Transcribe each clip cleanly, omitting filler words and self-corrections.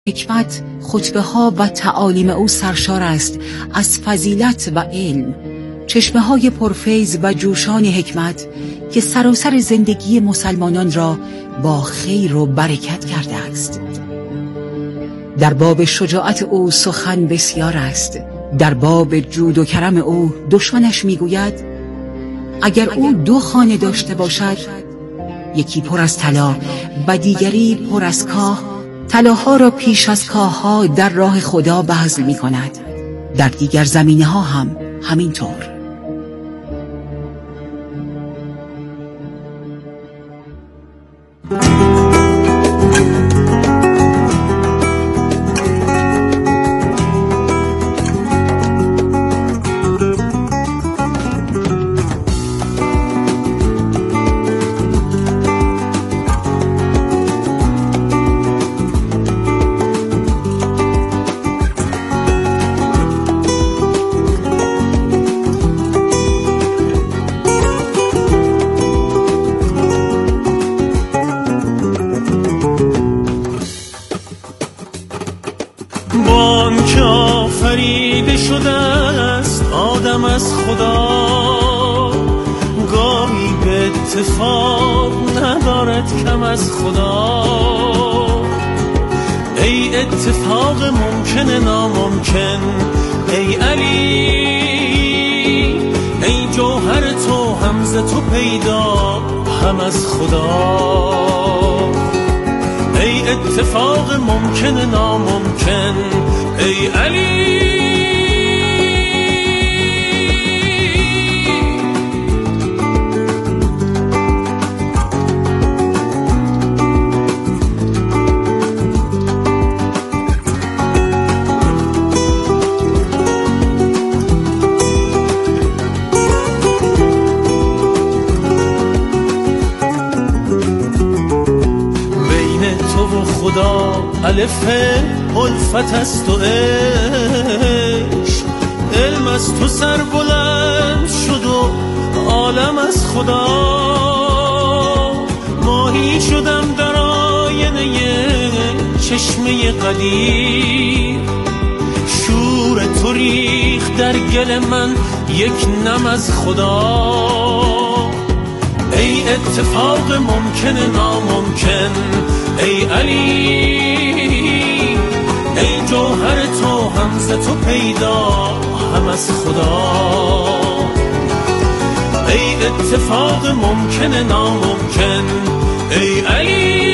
حکمت، خطبه ها و تعالیم او سرشار است از فضیلت و علم، چشمه های پرفیض و جوشان حکمت که سراسر زندگی مسلمانان را با خیر و برکت کرده است. در باب شجاعت او سخن بسیار است. در باب جود و کرم او دشمنش میگوید اگر او 2 خانه داشته باشد، یکی پر از طلا و دیگری پر از کاه، طلاها را پیش از کاهها در راه خدا بذل می کند. در دیگر زمینه ها هم همینطور. بانک آفریده شده است آدم از خدا، گاهی به اتفاق ندارد کم از خدا. ای اتفاق ممکن ناممکن، ای علی، ای جوهر تو هم ز تو پیدا هم از خدا. ای اتفاق ممکن ناممکن، ای علی. خدا الف الفت است و عشق، علم از تو سر بلند شد و عالم از خدا. ماهی شدم در آینه چشمه قدیر، شور تو ریخت در گل من یک نم از خدا. ای اتفاق ممکن ناممکن، ای علی، ای جوهر تو هم ز تو پیدا هم از خدا. ای اتفاق ممکن ناممکن، ای علی.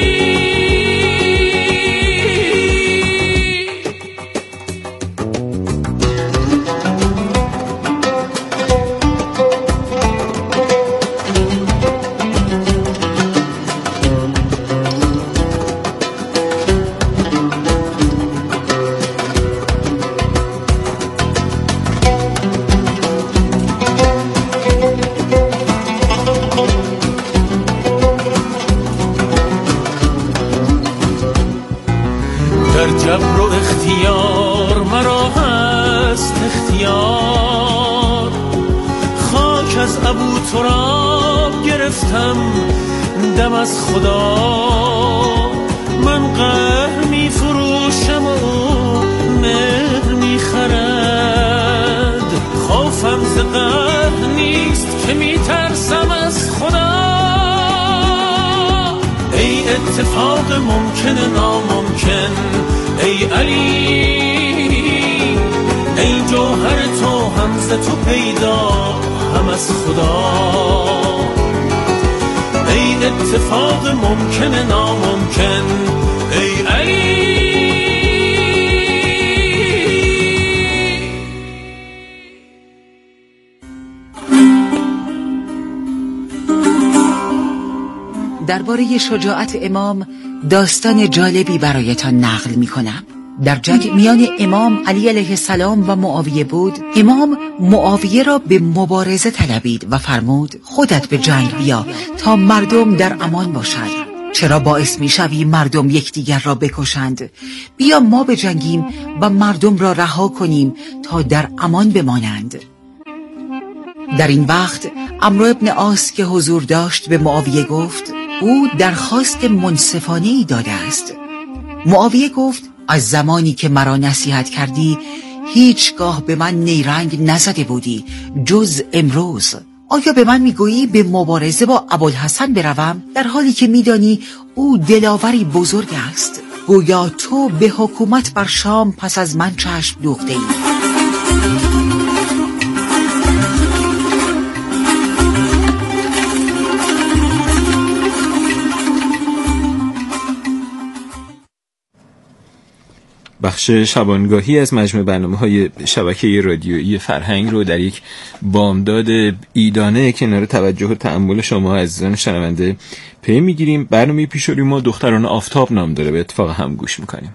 در جبر و اختیار مرا هست اختیار، خاک از ابو تراب گرفتم دم از خدا. من قهر می فروشم و مهر می خرد، خوفم ز قهر نیست که می ترسم از خدا. ای اتفاق ممکن ناممکن، ای علی، ای جوهر تو هم ز تو پیدا هم از خدا. ای اتفاق ممکن ناممکن، ای علی. درباره شجاعت امام داستان جالبی برایتان نقل می کنم. در جنگ میان امام علی علیه السلام و معاویه بود. امام معاویه را به مبارزه طلبید و فرمود خودت به جنگ بیا تا مردم در امان باشند. چرا باعث می شوی مردم یکدیگر را بکشند؟ بیا ما بجنگیم و مردم را رها کنیم تا در امان بمانند. در این وقت عمرو ابن عاص که حضور داشت به معاویه گفت او درخواست منصفانه‌ای داده است. معاویه گفت از زمانی که مرا نصیحت کردی هیچگاه به من نیرنگ نزده بودی جز امروز. آیا به من میگویی به مبارزه با ابوالحسن بروم، در حالی که میدانی او دلاوری بزرگ است؟ گویا تو به حکومت بر شام پس از من چشم دوخته ای. بخش شبانگاهی از مجموع برنامه‌های شبکه رادیویی فرهنگ رو در یک بامداد عیدانه کنار توجه و تأمل شما عزیزان شنونده پی می‌گیریم. برنامه پیش روی ما دختران آفتاب نام داره، به اتفاق هم گوش می‌کنیم.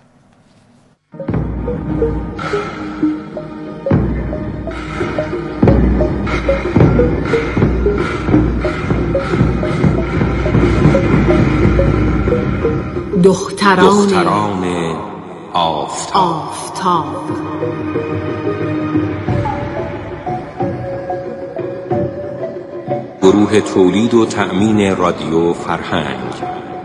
دختران آفتاب. گروه تولید و تأمین رادیو فرهنگ.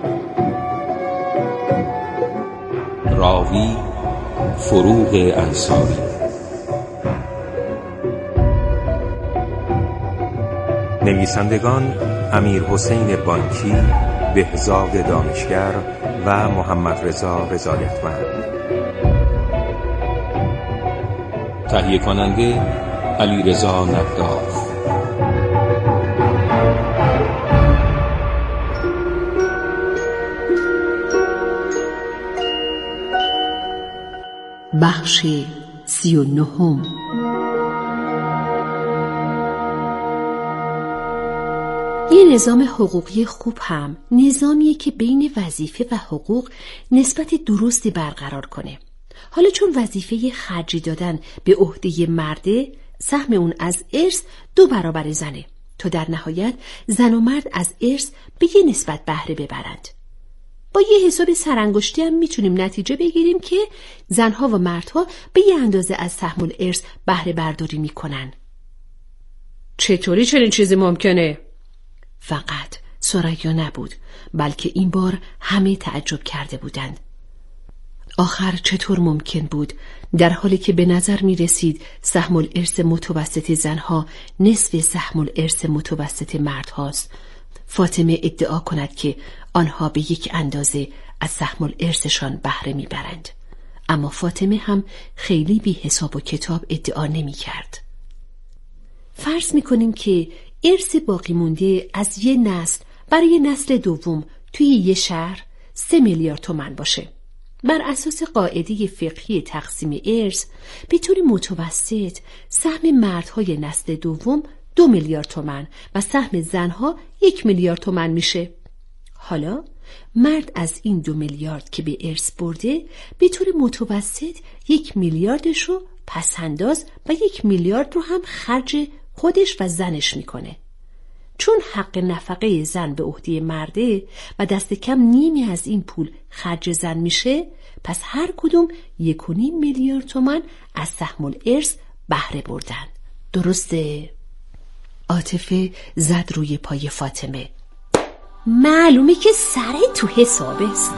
راوی فروغ انصاری. نویسندگان امیرحسین بانکی، بهزاد دانشگر و محمد رضا رضایتمند. تهیه کننده علیرضا نقداف. بخش 39. یه نظام حقوقی خوب هم نظامیه که بین وظیفه و حقوق نسبت درستی برقرار کنه. حالا چون وظیفه خرجی دادن به عهده مرده، سهم اون از ارث 2 برابر زنه تا در نهایت زن و مرد از ارث به یه نسبت بهره ببرند. با یه حساب سرانگشتی هم میتونیم نتیجه بگیریم که زنها و مردها به یه اندازه از سهم الارث بهره برداری میکنن. چطوری چنین چیزی ممکنه؟ فقط ثریا نبود، بلکه این بار همه تعجب کرده بودند. آخر چطور ممکن بود در حالی که به نظر می رسید سهم الارث متوسط زنها نصف سهم الارث متوسط مردهاست، فاطمه ادعا کند که آنها به یک اندازه از سهم الارثشان بهره می برند. اما فاطمه هم خیلی بی حساب و کتاب ادعا نمی کرد. فرض می کنیم که ارث باقی مونده از یه نسل برای نسل دوم توی یه شهر 3 میلیارد تومان باشه. بر اساس قاعده فقهی تقسیم ارث به طور متوسط سهم مردهای نسل دوم 2 میلیارد تومان و سهم زنها 1 میلیارد تومان میشه. حالا مرد از این 2 میلیارد که به ارث برده به طور متوسط 1 میلیاردش رو پسنداز و 1 میلیارد رو هم خرج خودش و زنش میکنه. چون حق نفقه زن به عهده مرده و دست کم نیمی از این پول خرج زن میشه، پس هر کدوم 1.5 میلیارد تومان از سهم الارث بهره بردن. درسته؟ عاطفه زد روی پای فاطمه. معلومه که سر تو حساب است.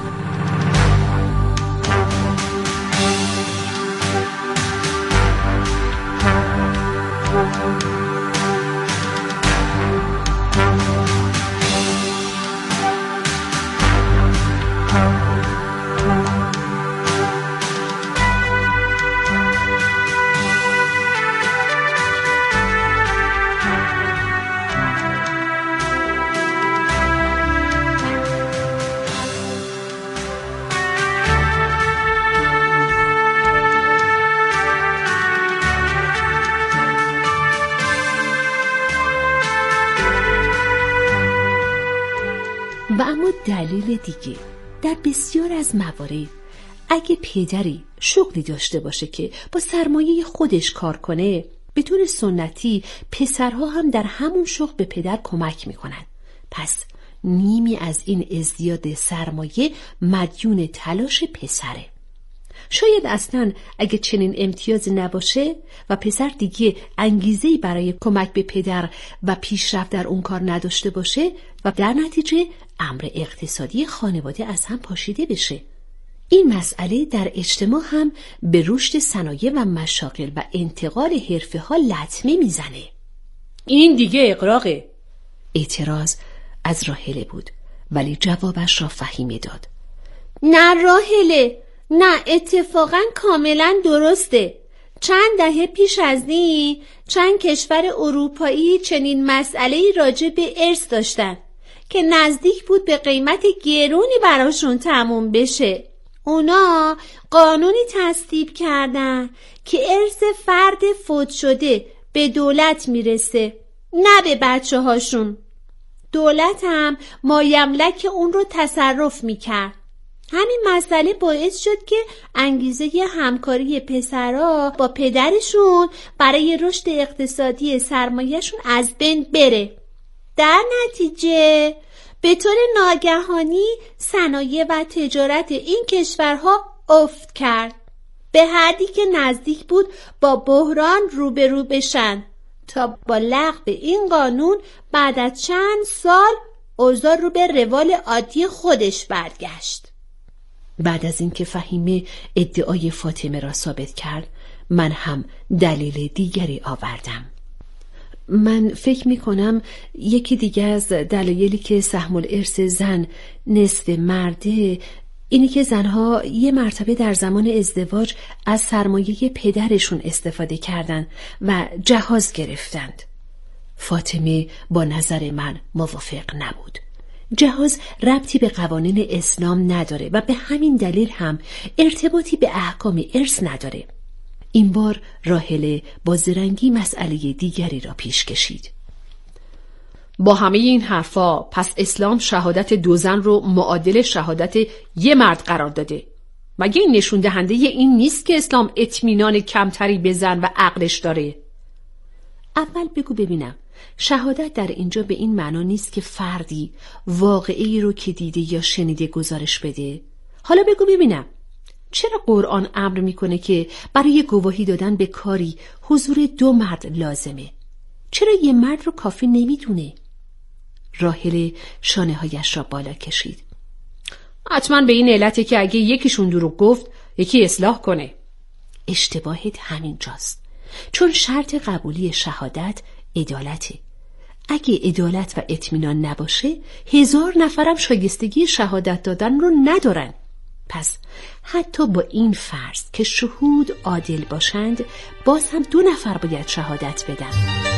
و اما دلیل دیگه، در بسیار از موارد اگه پدری شغلی داشته باشه که با سرمایه خودش کار کنه، به طور سنتی پسرها هم در همون شغل به پدر کمک میکنن. پس نیمی از این ازدیاد سرمایه مدیون تلاش پسره. شاید اصلا اگه چنین امتیازی نباشه و پسر دیگه انگیزه‌ای برای کمک به پدر و پیشرفت در اون کار نداشته باشه و در نتیجه امر اقتصادی خانواده از هم پاشیده بشه. این مسئله در اجتماع هم به رشد صنایع و مشاغل و انتقال حرفه‌ها لطمه میزنه. این دیگه اغراقه. اعتراض از راحله بود، ولی جوابش را فهیمه داد. نه راحله، نه، اتفاقا کاملا درسته. چند دهه پیش از این چند کشور اروپایی چنین مسئله‌ای راجع به ارث داشتن که نزدیک بود به قیمت گرونی براشون تموم بشه. اونا قانونی تصویب کردن که ارث فرد فوت شده به دولت میرسه، نه به بچه هاشون. دولت هم مایملک اون رو تصرف میکرد. همین مسئله باعث شد که انگیزه همکاری پسرها با پدرشون برای رشد اقتصادی سرمایه‌شون از بین بره. در نتیجه به طور ناگهانی صنایع و تجارت این کشورها افت کرد، به حدی که نزدیک بود با بحران روبرو بشن تا با لغو این قانون بعد از چند سال اوضاع رو به روال عادی خودش برگشت. بعد از اینکه فهیمه ادعای فاطمه را ثابت کرد، من هم دلیل دیگری آوردم. من فکر میکنم یکی دیگه از دلایلی که سهم الارث زن نصف مرده اینی که زنها یه مرتبه در زمان ازدواج از سرمایه پدرشون استفاده کردن و جهاز گرفتند. فاطمه با نظر من موافق نبود. جهاز ربطی به قوانین اسلام نداره و به همین دلیل هم ارتباطی به احکام ارث نداره. این بار راحله با زرنگی مسئله دیگری را پیش کشید. با همه این حرفا پس اسلام شهادت دو زن رو معادل شهادت یه مرد قرار داده. مگه این نشون دهنده این نیست که اسلام اطمینان کمتری به زن و عقلش داره؟ اول بگو ببینم، شهادت در اینجا به این معنا نیست که فردی واقعی رو که دیده یا شنیده گزارش بده؟ حالا بگو ببینم، چرا قرآن امر میکنه که برای گواهی دادن به کاری حضور دو مرد لازمه؟ چرا یه مرد رو کافی نمیدونه؟ راحله شانه هایش را بالا کشید. حتما به این علته که اگه یکیشون دروغ گفت یکی اصلاح کنه. اشتباهت همین جاست، چون شرط قبولی شهادت عدالته. اگه عدالت و اطمینان نباشه 1000 نفرم شایستگی شهادت دادن رو ندارن. پس حتی با این فرض که شهود عادل باشند، باز هم 2 نفر باید شهادت بدن.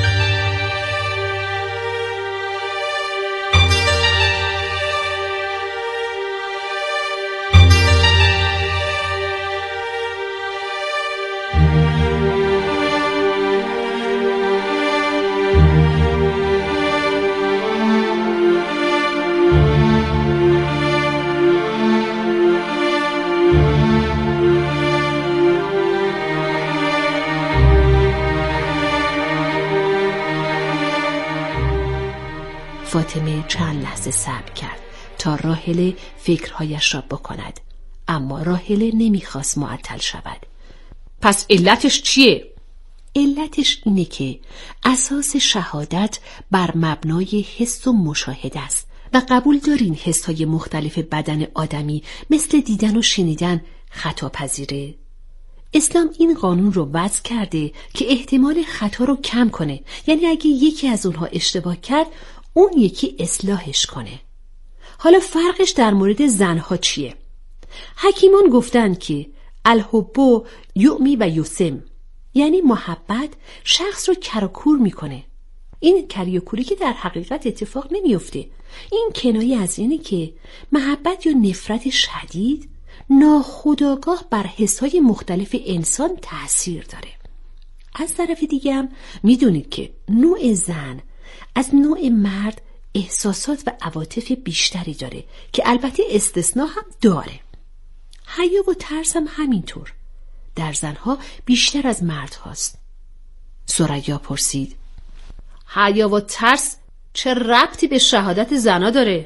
فاطمه چند لحظه صبر کرد تا راحله فکرهایش را بکند، اما راحله نمیخواست معطل شود. پس علتش چیه؟ علتش اینه که اساس شهادت بر مبنای حس و مشاهده است و قبول دارین حس‌های مختلف بدن آدمی مثل دیدن و شنیدن خطا پذیره. اسلام این قانون رو وضع کرده که احتمال خطا رو کم کنه، یعنی اگه یکی از اونها اشتباه کرد اون یکی اصلاحش کنه. حالا فرقش در مورد زنها چیه؟ حکیمان گفتن که الحب یعمی و یسم، یعنی محبت شخص رو کراکور میکنه. این کریاکوری که در حقیقت اتفاق نمیفته. این کنایه از اینه که محبت یا نفرت شدید ناخودآگاه بر حسهای مختلف انسان تأثیر داره. از طرف دیگه هم میدونید که نوع زن از نوع مرد احساسات و عواطف بیشتری داره که البته استثناء هم داره. حیا و ترس هم همینطور در زنها بیشتر از مرد هاست. ثریا پرسید: حیا و ترس چه ربطی به شهادت زنا داره؟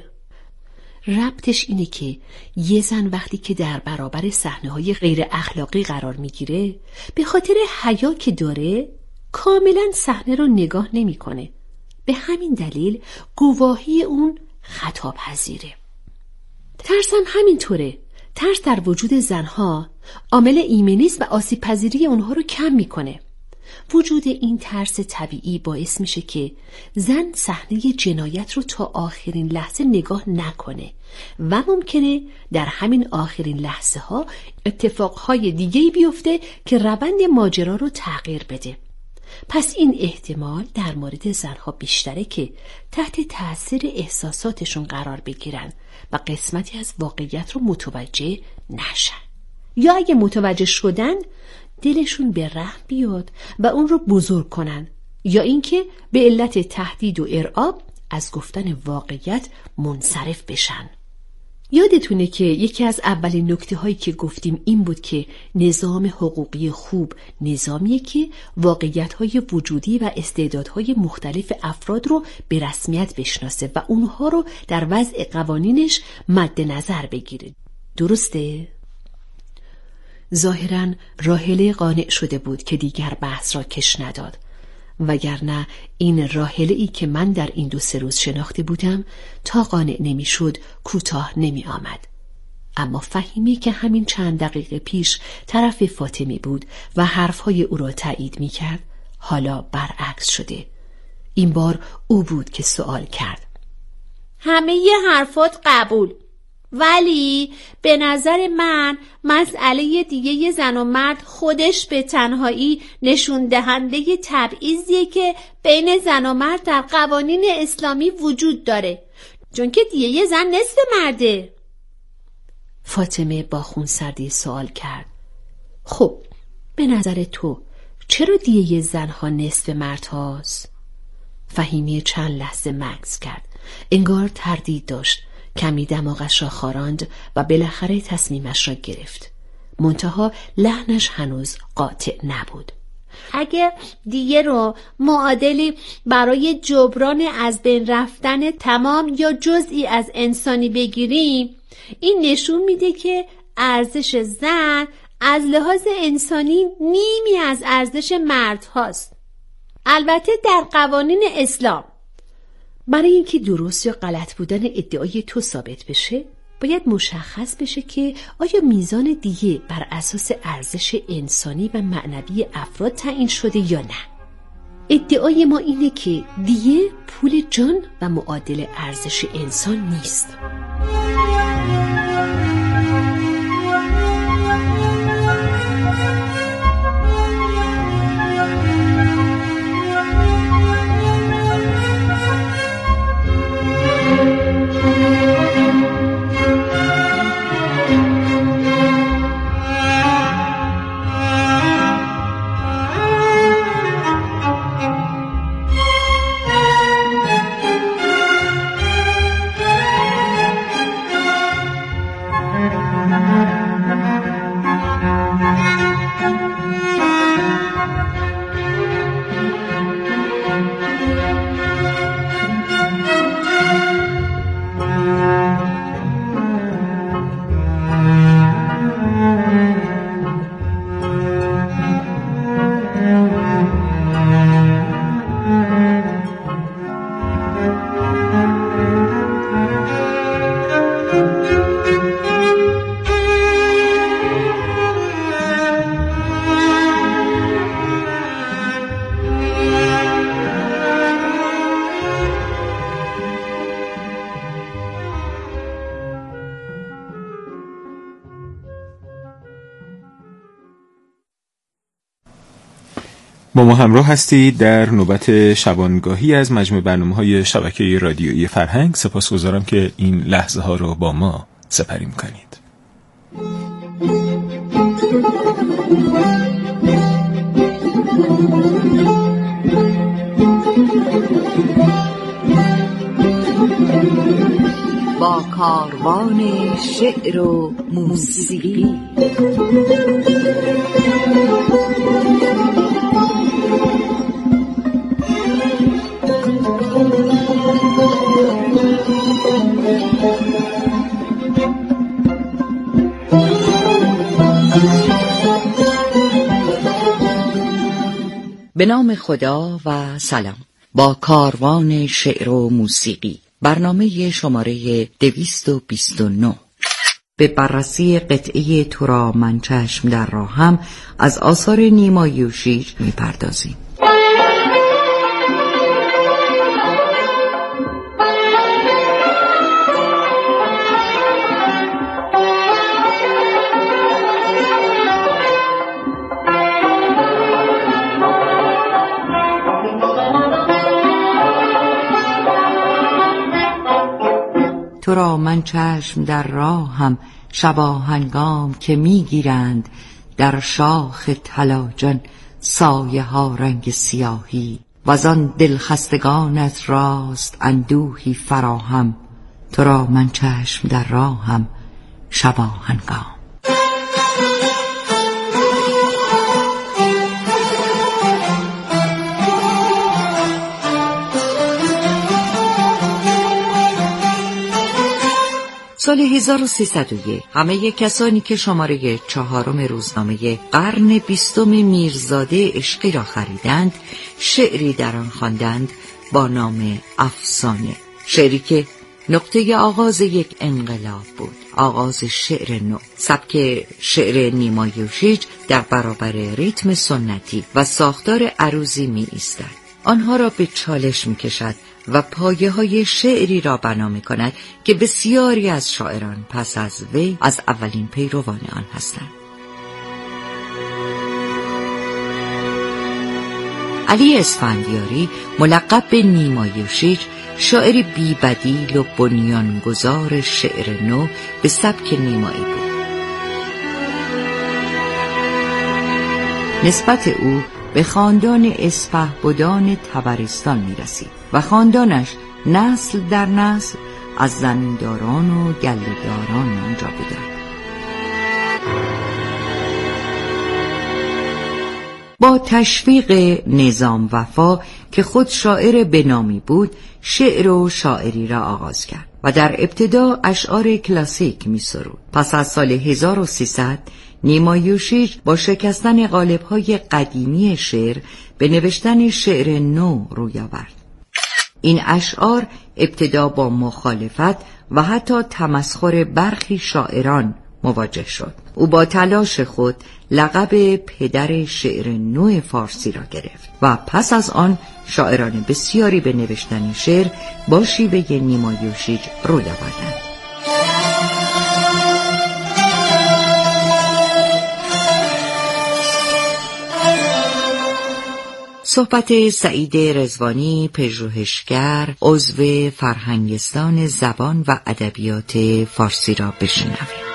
ربطش اینه که یه زن وقتی که در برابر صحنه‌های غیر اخلاقی قرار میگیره، به خاطر حیا که داره کاملا صحنه رو نگاه نمیکنه. به همین دلیل گواهی اون خطا پذیره. ترس هم همینطوره. ترس در وجود زنها عامل ایمنی است و آسیب پذیری اونها رو کم میکنه. وجود این ترس طبیعی باعث میشه که زن صحنه جنایت رو تا آخرین لحظه نگاه نکنه و ممکنه در همین آخرین لحظه ها اتفاقهای دیگه‌ای بیفته که روند ماجرا رو تغییر بده. پس این احتمال در مورد زنها بیشتره که تحت تأثیر احساساتشون قرار بگیرن و قسمتی از واقعیت رو متوجه نشن، یا اگه متوجه شدن دلشون به رحم بیاد و اون رو بزرگ کنن، یا اینکه به علت تهدید و ارعاب از گفتن واقعیت منصرف بشن. یادتونه که یکی از اولین نکته هایی که گفتیم این بود که نظام حقوقی خوب نظامیه که واقعیت های وجودی و استعدادهای مختلف افراد رو به رسمیت بشناسه و اونها رو در وضع قوانینش مد نظر بگیره. درسته؟ ظاهراً راحله قانع شده بود که دیگر بحث را کش نداد، وگرنه این راحله‌ای که من در این 2-3 روز شناخته بودم تا قانع نمی‌شد کوتاه نمی‌آمد. اما فهیمه که همین چند دقیقه پیش طرف فاطمه بود و حرفهای او را تایید می‌کرد، حالا برعکس شده. این بار او بود که سوال کرد. همه ی حرفات قبول، ولی به نظر من مسئله دیگه زن و مرد خودش به تنهایی نشون دهنده تبعیضیه که بین زن و مرد در قوانین اسلامی وجود داره، چون که دیگه زن نصف مرده. فاطمه با خونسردی سوال کرد. خب به نظر تو چرا دیگه زنها نصف مرد هاست؟ فهیمه چند لحظه مکث کرد، انگار تردید داشت. کمی دماغش را خاراند و بالاخره تصمیمش را گرفت. منتها لحنش هنوز قاطع نبود. اگه دیه رو معادلی برای جبران از بین رفتن تمام یا جزئی از انسانی بگیریم، این نشون میده که ارزش زن از لحاظ انسانی نیمی از ارزش مرد هاست. البته در قوانین اسلام. برای اینکه درست یا غلط بودن ادعای تو ثابت بشه، باید مشخص بشه که آیا میزان دیه بر اساس ارزش انسانی و معنوی افراد تعیین شده یا نه. ادعای ما اینه که دیه پول جان و معادل ارزش انسان نیست. با ما همراه هستید در نوبت شبانگاهی از مجموع برنامه‌های شبکه رادیویی فرهنگ. سپاسگزارم که این لحظه ها رو با ما سپری می‌کنید. با کاروان شعر و موسیقی به نام خدا و سلام. با کاروان شعر و موسیقی، برنامه شماره 229. به بررسی قطعه تو را من چشم در راهم از آثار نیما یوشیج می‌پردازیم. تو را من چشم در راهم شباهنگام که میگیرند در شاخ طلاجان سایه ها رنگ سیاهی وزان دلخستگانت راست اندوهی فراهم. تو را من چشم در راهم شباهنگام. سال 1301 همه کسانی که شماره 4 روزنامه قرن 20 میرزاده عشقی را خریدند شعری در آن خواندند با نام افسانه، شعری که نقطه آغاز یک انقلاب بود، آغاز شعر نو. سبک شعر نیما یوشیج در برابر ریتم سنتی و ساختار عروضی می ایستد، آنها را به چالش می کشد و پایه های شعری را بنا می کند که بسیاری از شاعران پس از وی از اولین پیروان آن هستند. علی اسفندیاری ملقب به نیما یوشیج شاعری بی‌بدیل و بنیانگذار شعر نو به سبک نیمایی بود. نسبت او به خاندان اسپهبدان طبرستان می رسید و خاندانش نسل در نسل از زمینداران و گله‌داران آنجا بودند. با تشویق نظام وفا که خود شاعر بنامی بود شعر و شاعری را آغاز کرد و در ابتدا اشعار کلاسیک می سرود. پس از سال 1300 نیما یوشیج با شکستن قالب‌های قدیمی شعر به نوشتن شعر نو روی آورد. این اشعار ابتدا با مخالفت و حتی تمسخر برخی شاعران مواجه شد. او با تلاش خود لقب پدر شعر نو فارسی را گرفت و پس از آن شاعران بسیاری به نوشتن شعر با شیوه نیما یوشیج روی آوردند. صحبت سعید رضوانی، پژوهشگر، عضو فرهنگستان زبان و ادبیات فارسی را بشنویم.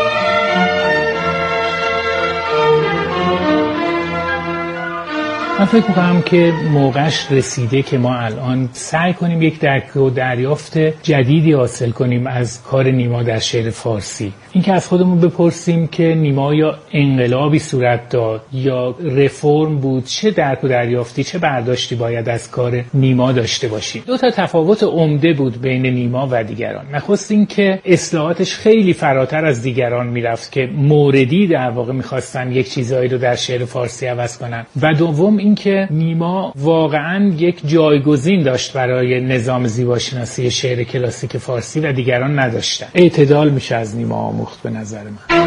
من فکر می‌کنم که موقعش رسیده که ما الان سعی کنیم یک درک و دریافت جدیدی حاصل کنیم از کار نیما در شعر فارسی. اینکه از خودمون بپرسیم که نیما یا انقلابی صورت داد یا رفرم بود، چه درک و دریافتی، چه برداشتی باید از کار نیما داشته باشیم. دو تا تفاوت عمده بود بین نیما و دیگران. نخست این که اصلاحاتش خیلی فراتر از دیگران میرفت که موردی در واقع می‌خواستن یک چیزایی رو در شعر فارسی عوض کنن، و دوم اینکه نیما واقعاً یک جایگزین داشت برای نظام زیباشناسی شعر کلاسیک فارسی و دیگران نداشتن. اعتدال میشه از نیما آموخت به نظر من.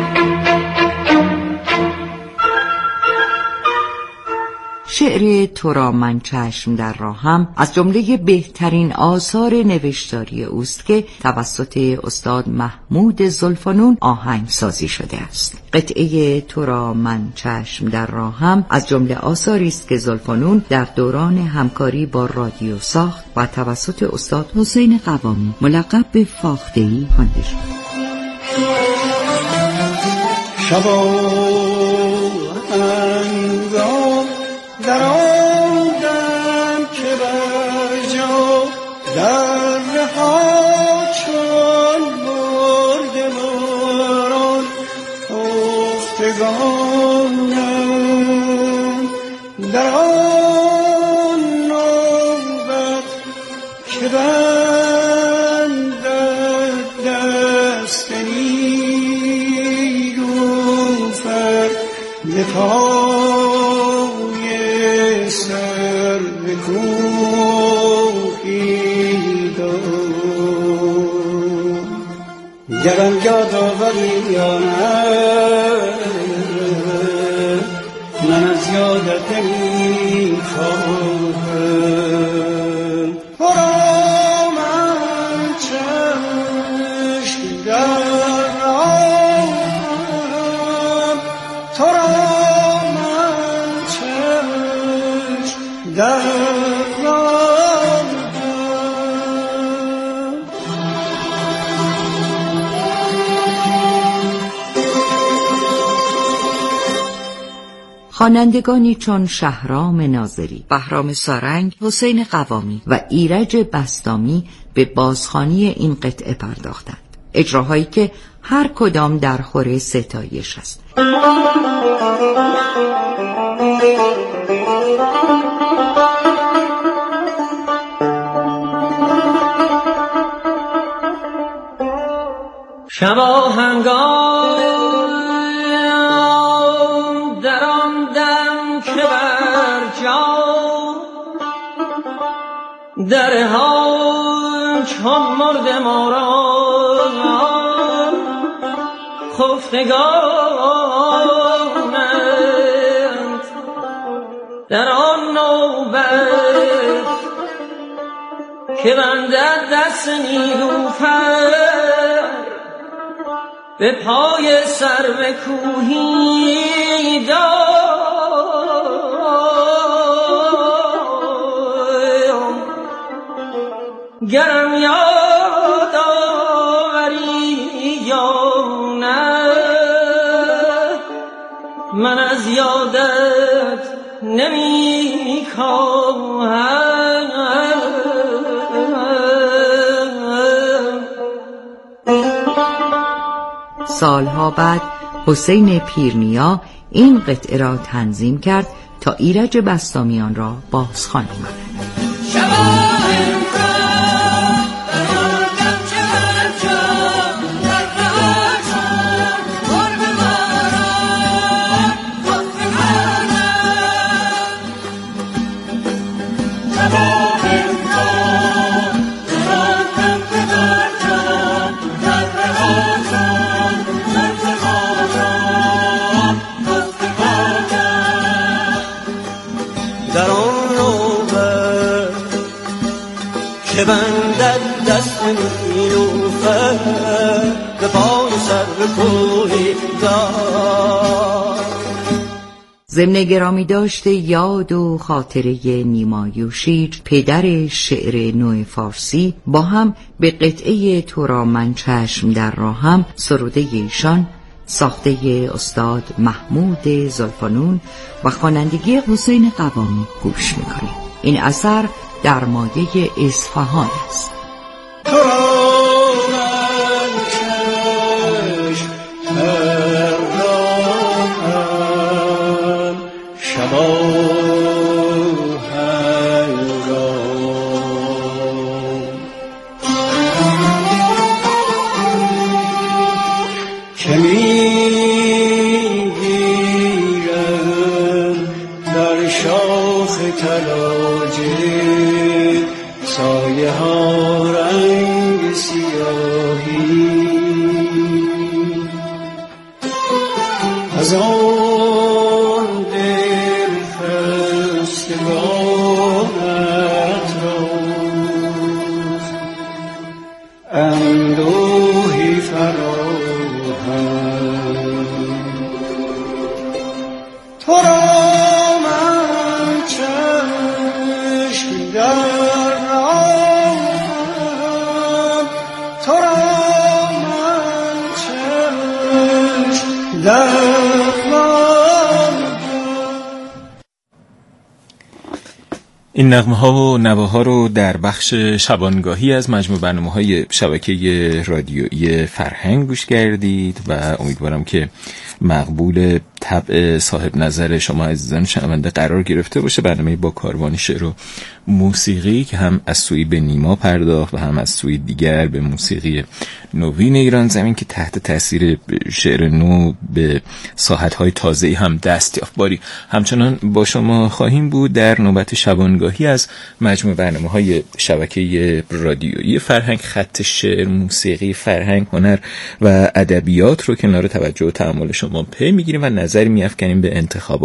شعر تو را من چشم در راهم از جمله بهترین آثار نوشتاری اوست که توسط استاد محمود زلفانون آهنگسازی شده است. قطعه تو را من چشم در راهم از جمله آثاری است که زلفانون در دوران همکاری با رادیو ساخت و توسط استاد حسین قوامی ملقب به فاخته‌ای خوانده شد. در آمدم که بر جا در رها چون مرد باران افتگانم، در آن نوبت که بندد دست نیلوفر به گرم یادآوری یا نه من از یادت نمی‌خواهم برا من چشم دارم تو را من چشم دارم. خوانندگانی چون شهرام ناظری، بهرام سارنگ، حسین قوامی و ایرج بسطامی به بازخوانی این قطعه پرداختند. اجراهایی که هر کدام در خور ستایش است. شبا هنگام در آن دم که بر جا درها چون مرد ما را خفتگانند در آن نوبت که بندد دست نیلوفر به پای سرو کوهی دارم گرم یاد آوری یا نه من از یادت نمی‌خواهم. سالها بعد حسین پیرنیا این قطعه را تنظیم کرد تا ایرج بسطامیان را بازخوانی کند. که بندد دست نیلوفر به پای سرو کوهی دار. ضمن گرامی داشته یاد و خاطره نیما یوشیج پدر شعر نو فارسی با هم به قطعه تو را من چشم در راهم سروده ایشان ساخته استاد محمود زلفانون و خوانندگی حسین قوامی گوش می‌کنیم. این اثر در مایه اصفهان است. تو را من چشم دارم شبا هنگام که میگیرم در شاخ تلاجه سایه ها رنگ سیاهی از آن دل خستگانت روز اندوهی فراهم تو را من چشم دارم تو را من چشم دارم. این نغمه‌ها و نواها رو در بخش شبانگاهی از مجموع برنامه‌های شبکه رادیویی فرهنگ گوش کردید و امیدوارم که مقبول طبع صاحب نظر شما عزیزان شنونده قرار گرفته باشه. برنامه با کاروان شعر و موسیقی که هم از سوی به نیما پرداخت و هم از سوی دیگر به موسیقی نوین ایران زمین که تحت تاثیر شعر نو به ساحت‌های تازه‌ای هم دست یافت. باری همچنان با شما خواهیم بود در نوبت شبانگاهی از مجموع برنامه‌های شبکه رادیویی فرهنگ. خط شعر، موسیقی، فرهنگ، هنر و ادبیات رو کنار توجه و تأمل شما پی می‌گیریم و نظری می‌افکنیم به انتخابات